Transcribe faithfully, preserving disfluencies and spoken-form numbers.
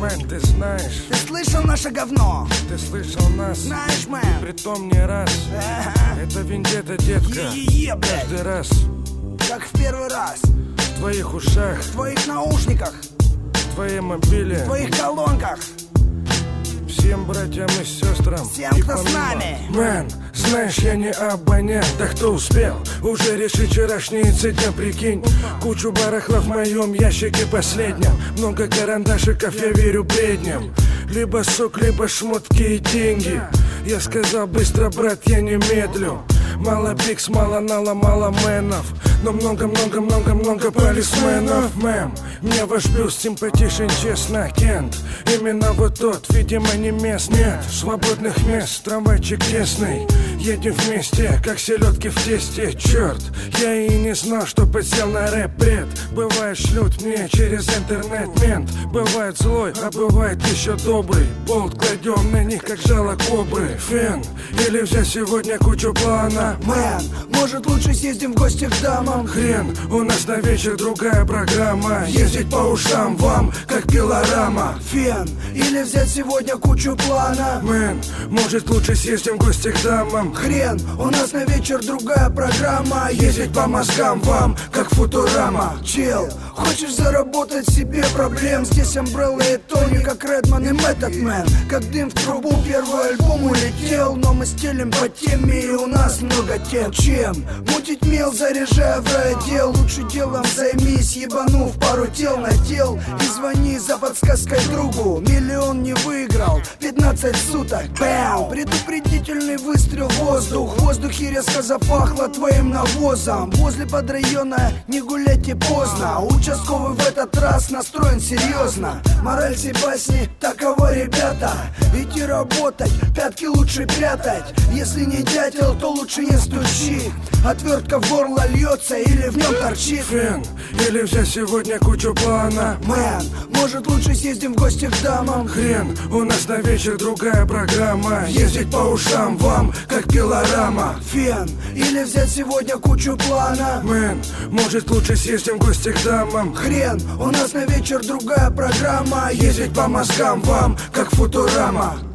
Мэн, ты знаешь, Ты слышал наше говно? ты слышал нас, Знаешь, мэн? притом не раз. Ага. Это вендетта, детка. Е-е-е, блядь. Каждый раз Как в первый раз. в твоих ушах, В твоих наушниках, в твоей мобиле, в твоих колонках. всем братьям и сестрам. Всем, и кто с помимо. нами. Мэн, знаешь, я не абонент. Да кто успел уже решить вчерашний инцидент, прикинь. Кучу барахла в моем ящике последнем. Много карандашиков, я верю бредням. Либо сок, либо шмотки и деньги. Я сказал быстро, брат, я не медлю. Мало пикс, мало нала, мало мэнов. Но много-много-много-много полисменов. Мэм, мне ваш бюст симпатичен, честно, Кент. Именно вот тот, видимо, не мест. Нет свободных мест, трамвайчик тесный. Едем вместе, как селедки в тесте. Черт, я и не знал, что подсел на рэп-бред. Бывает шлют мне через интернет мент. Бывает злой, а бывает еще добрый. Болт кладем на них, как жало кобры. Фен, или взять сегодня кучу плана. Мэн, может лучше съездим в гости к дамам? Хрен, у нас на вечер другая программа. Ездить по ушам вам, как пилорама. Фен, или взять сегодня кучу плана? Мэн, может лучше съездим в гости к дамам. Хрен, у нас на вечер другая программа. Ездить по мозгам вам, как Футурама. Чел, хочешь заработать себе проблем? Здесь Umbrella и Тони, как Редман и Мэттед Мэн. Как дым в трубу, первый альбом улетел. Но мы стелим по теме, и у нас много тем. Чем? Мутить мел, заряжая в райотдел. Лучше делом займись, ебанув пару тел на тел. И звони за подсказкой другу. Миллион не выиграл, пятнадцать суток. Бэм! Предупредительный выстрел в воздух. В воздухе резко запахло твоим навозом. Возле подрайона не гуляйте поздно. Участковый в этот раз настроен серьезно. Мораль всей басни такова, ребята. Идти работать, пятки лучше прятать. Если не дятел, то лучше не стучи. Отвертка в горло льется или в нем торчит. Фен, или взять сегодня кучу плана. Мэн, может лучше съездим в гости к дамам? Хрен, у нас на вечер другая программа. Ездить по ушам вам, как пилорама. Фен, или взять сегодня кучу плана? Мэн, может лучше съездим в гости к дамам. Хрен, у нас на вечер другая программа. Ездить по мозгам вам, как Футурама.